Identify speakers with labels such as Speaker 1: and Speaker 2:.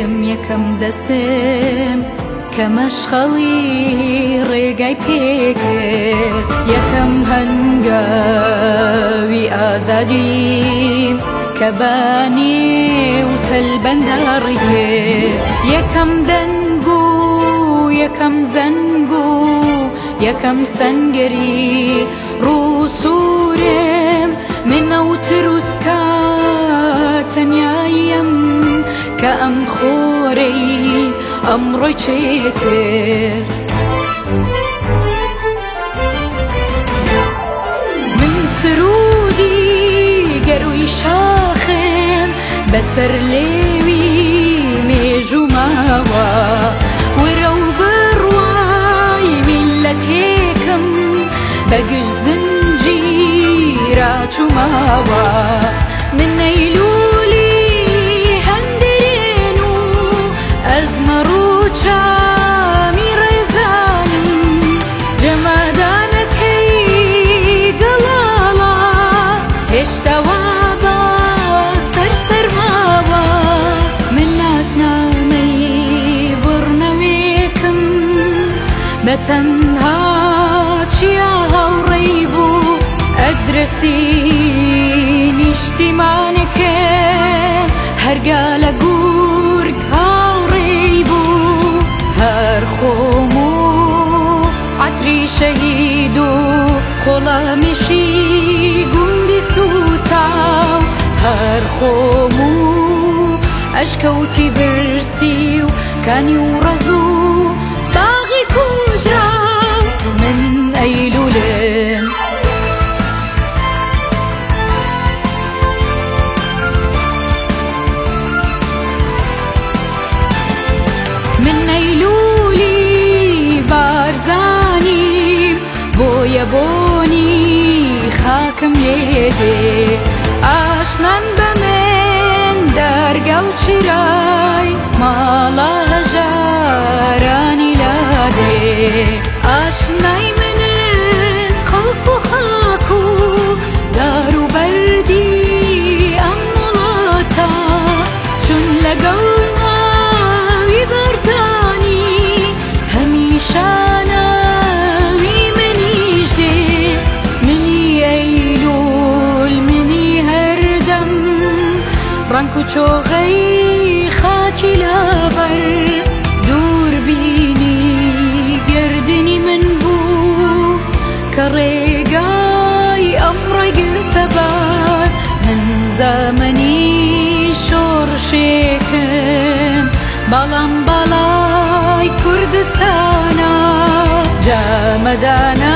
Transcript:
Speaker 1: یەکەم دەستم کە مەشخەڵی ڕێگای پێکرد یەکەم هەنگاوی ئازادیم کە بانێ و تەلبەنداڕی کرد یەکەم دەنگ و یەکەم زەنگ و یەکەم سەنگەری ڕووسورم منە و تروسکە تەنیاییم کە ئەم خۆرەی ئەمڕۆی چێکرد من سرودی گەروی شاخم بەسەر لێوی مێژوماوە وەرە و بڕوای میلەتێکم بەگشت زنجیرە چووماوە من نەیلولی هەندێن و ئەزمەڕ و چامی ڕێزانم جەمادانەکەی گەڵاڵە هێشتاوا بە سەرسەرماوە من ناسنامەی بڕنەوێکم بە تەنها چیا هاوڕێی بوو ئەدرەسی نیشتیمانەکەم هەرگا لە گورگ هاوڕێی بوو هەر خۆم و عەتری شەهید و خۆڵەمێشی گوندی سوتاو هەر خۆم و ئەشکەوتی برسی و کانی و ڕەز و باغی کوژراو من ئەیلولم من نەیلولی بارزانیم بۆیە بۆنی خاکم لێدێ ئاشنان بە من دەرگا و چرای ماڵە هەژارانی لادێ ئاشنای منن خەڵک و خاک و دار و بەردی ئەم وڵاتە چون لەگەڵ ڕەنگ و چۆغەی خاکی لەبەر دووربینی گردنی من بوو کە ڕێگای ئەمڕۆی گرتەبار من زەمەنی شۆڕشێکم بەڵام بەڵای کوردستانە جامەدانە